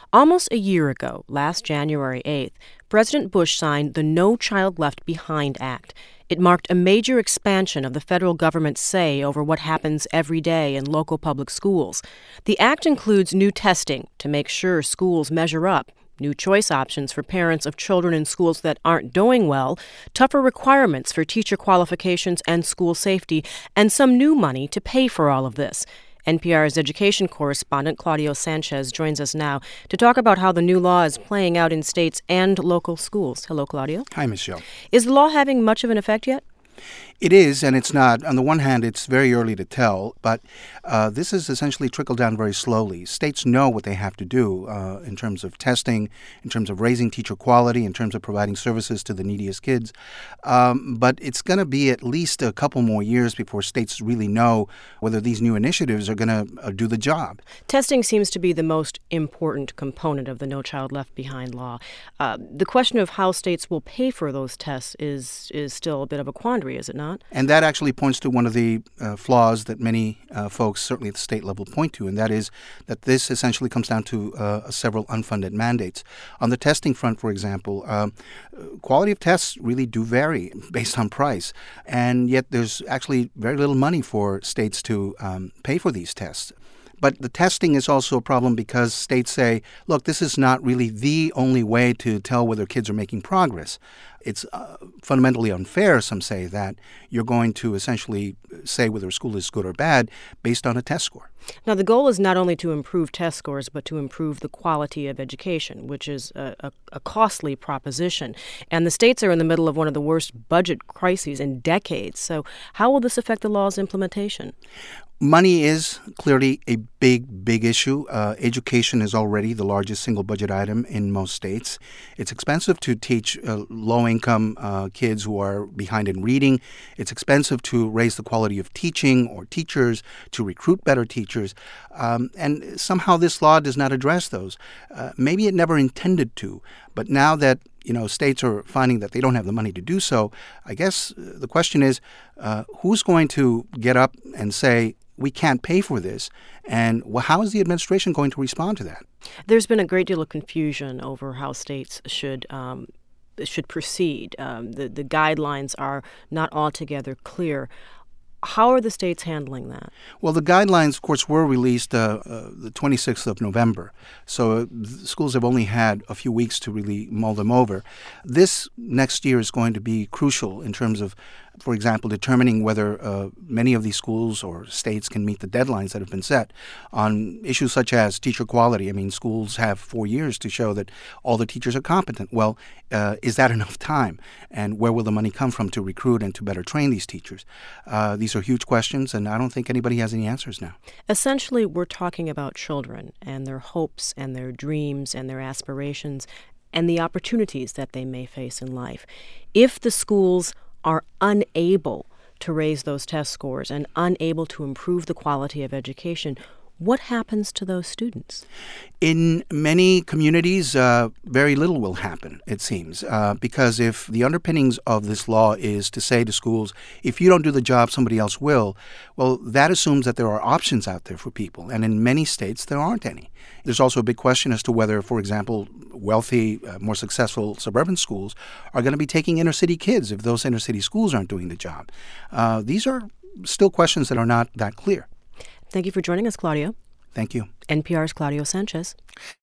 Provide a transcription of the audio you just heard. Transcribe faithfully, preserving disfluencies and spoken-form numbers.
Almost a year ago, last January eighth, President Bush signed the No Child Left Behind Act. It marked a major expansion of the federal government's say over what happens every day in local public schools. The act includes new testing to make sure schools measure up, new choice options for parents of children in schools that aren't doing well, tougher requirements for teacher qualifications and school safety, and some new money to pay for all of this. N P R's education correspondent Claudio Sanchez joins us now to talk about how the new law is playing out in states and local schools. Hello, Claudio. Hi, Michelle. Is the law having much of an effect yet? It is, and it's not. On the one hand, it's very early to tell, but uh, this has essentially trickled down very slowly. States know what they have to do uh, in terms of testing, in terms of raising teacher quality, in terms of providing services to the neediest kids. Um, but it's going to be at least a couple more years before states really know whether these new initiatives are going to uh, do the job. Testing seems to be the most important component of the No Child Left Behind law. Uh, the question of how states will pay for those tests is, is still a bit of a quandary, is it not? And that actually points to one of the uh, flaws that many uh, folks, certainly at the state level, point to, and that is that this essentially comes down to uh, several unfunded mandates. On the testing front, for example, uh, quality of tests really do vary based on price, and yet there's actually very little money for states to um, pay for these tests. But the testing is also a problem because states say, look, this is not really the only way to tell whether kids are making progress. It's uh, fundamentally unfair, some say, that you're going to essentially say whether a school is good or bad based on a test score. Now, the goal is not only to improve test scores, but to improve the quality of education, which is a, a, a costly proposition. And the states are in the middle of one of the worst budget crises in decades. So how will this affect the law's implementation? Money is clearly a big, big issue. Uh, education is already the largest single budget item in most states. It's expensive to teach uh, low-income uh, kids who are behind in reading. It's expensive to raise the quality of teaching or teachers, to recruit better teachers. Um, and somehow this law does not address those. Uh, maybe it never intended to. But now that you know, states are finding that they don't have the money to do so, I guess the question is, uh, who's going to get up and say, we can't pay for this, and how is the administration going to respond to that? There's been a great deal of confusion over how states should um, should proceed. Um, the, the guidelines are not altogether clear. How are the states handling that? Well, the guidelines, of course, were released uh, uh, the twenty-sixth of November. So uh, schools have only had a few weeks to really mull them over. This next year is going to be crucial in terms of, for example, determining whether uh, many of these schools or states can meet the deadlines that have been set on issues such as teacher quality. I mean, schools have four years to show that all the teachers are competent. Well, uh, is that enough time? And where will the money come from to recruit and to better train these teachers? Uh, these are huge questions, and I don't think anybody has any answers now. Essentially, we're talking about children and their hopes and their dreams and their aspirations and the opportunities that they may face in life. If the schools are unable to raise those test scores and unable to improve the quality of education, what happens to those students? In many communities, uh, very little will happen, it seems, uh, because if the underpinnings of this law is to say to schools, if you don't do the job, somebody else will, well, that assumes that there are options out there for people, and in many states, there aren't any. There's also a big question as to whether, for example, wealthy, uh, more successful suburban schools are going to be taking inner city kids if those inner city schools aren't doing the job. Uh, these are still questions that are not that clear. Thank you for joining us, Claudio. Thank you. N P R's Claudio Sanchez.